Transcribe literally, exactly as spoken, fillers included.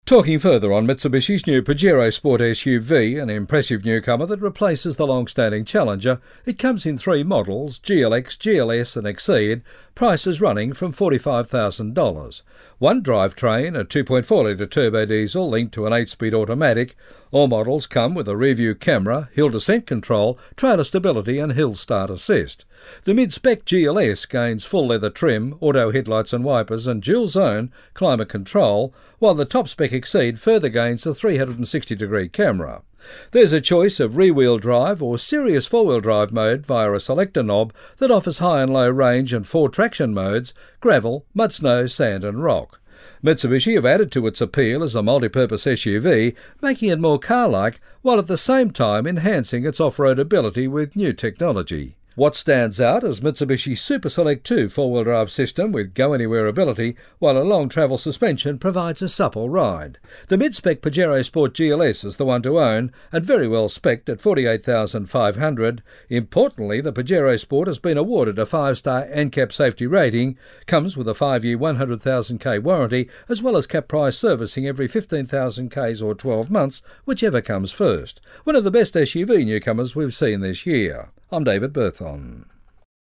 Talking further on Mitsubishi's new Pajero Sport S U V, an impressive newcomer that replaces the long-standing Challenger, it comes in three models, G L X, G L S and Exceed, prices running from forty-five thousand dollars. One drivetrain, a two point four litre turbo diesel linked to an eight-speed automatic. All models come with a rear-view camera, hill descent control, trailer stability and hill start assist. The mid-spec G L S gains full leather trim, auto headlights and wipers and dual-zone climate control, while the top-spec Exceed further gains a three hundred sixty degree camera. There's a choice of rear-wheel drive or serious four-wheel drive mode via a selector knob that offers high and low range and four traction modes: gravel, mud, snow, sand and rock. Mitsubishi have added to its appeal as a multi-purpose S U V, making it more car-like, while at the same time enhancing its off-road ability with new technology. What stands out is Mitsubishi's Super Select two four-wheel drive system with go-anywhere ability, while a long-travel suspension provides a supple ride. The mid-spec Pajero Sport G L S is the one to own, and very well spec'd at forty-eight thousand five hundred dollars. Importantly, the Pajero Sport has been awarded a five-star N C A P safety rating, comes with a five-year one hundred thousand k warranty, as well as cap price servicing every fifteen thousand k's or twelve months, whichever comes first. One of the best S U V newcomers we've seen this year. I'm David Berthon.